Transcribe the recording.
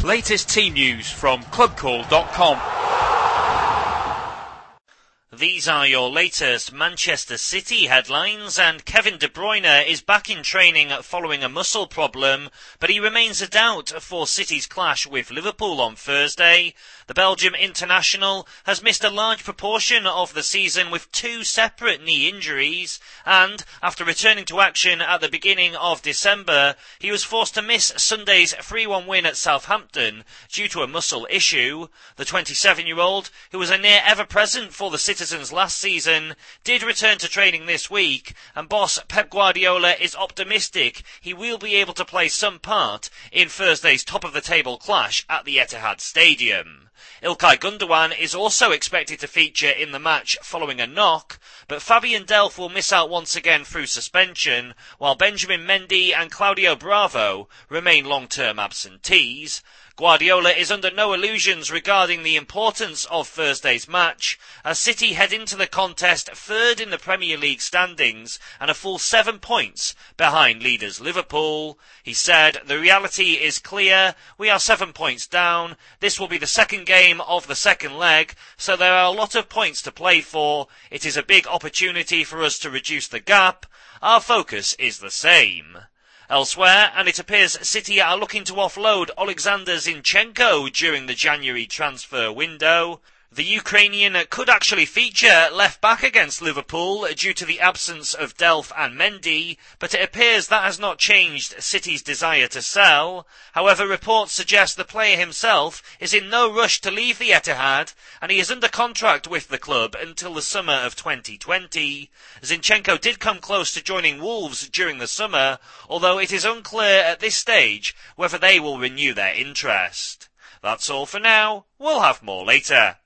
Latest team news from clubcall.com. These are your latest Manchester City headlines, and Kevin De Bruyne is back in training following a muscle problem, but he remains a doubt for City's clash with Liverpool on Thursday. The Belgium international has missed a large proportion of the season with 2 separate knee injuries, and after returning to action at the beginning of December, he was forced to miss Sunday's 3-1 win at Southampton due to a muscle issue. The 27-year-old, who was a near ever-present for the Citizens last season, did return to training this week, and boss Pep Guardiola is optimistic he will be able to play some part in Thursday's top-of-the-table clash at the Etihad Stadium. Ilkay Gundogan is also expected to feature in the match following a knock, but Fabian Delph will miss out once again through suspension, while Benjamin Mendy and Claudio Bravo remain long-term absentees. Guardiola is under no illusions regarding the importance of Thursday's match, as City head into the contest third in the Premier League standings and a full 7 points behind leaders Liverpool. He said, "The reality is clear. We are 7 points down. This will be the second game of the second leg, so there are a lot of points to play for. It is a big opportunity for us to reduce the gap. Our focus is the same." Elsewhere, and it appears City are looking to offload Alexander Zinchenko during the January transfer window. The Ukrainian could actually feature left-back against Liverpool due to the absence of Delph and Mendy, but it appears that has not changed City's desire to sell. However, reports suggest the player himself is in no rush to leave the Etihad, and he is under contract with the club until the summer of 2020. Zinchenko did come close to joining Wolves during the summer, although it is unclear at this stage whether they will renew their interest. That's all for now. We'll have more later.